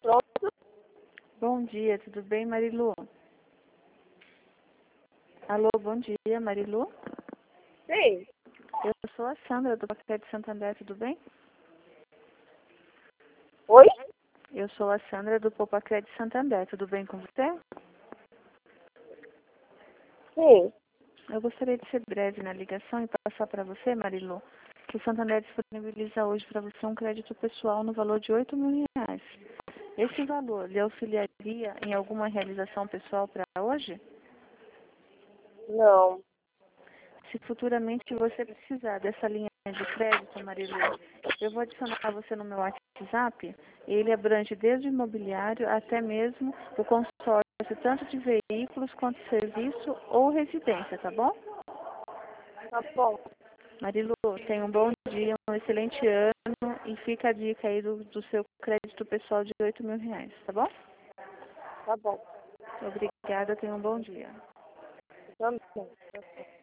Pronto? Bom dia, tudo bem, Marilu? Alô, bom dia, Marilu? Sim. Eu sou a Sandra, do Paquete de Santander, tudo bem? Oi? Eu sou a Sandra, do Paquete de Santander, tudo bem com você? Sim. Eu gostaria de ser breve na ligação e passar para você, Marilu, que o Santander disponibiliza hoje para você um crédito pessoal no valor de R$ 8.000. Esse valor lhe auxiliaria em alguma realização pessoal para hoje? Não. Se futuramente você precisar dessa linha de crédito, Marilu, eu vou adicionar você no meu WhatsApp. Ele abrange desde o imobiliário até mesmo o consórcio, tanto de veículos quanto serviço ou residência, tá bom? Tá bom. Marilu, tenha um bom dia, um excelente ano e fica a dica aí do seu crédito pessoal de R$ 8.000, tá bom? Tá bom. Obrigada, tenha um bom dia. Também.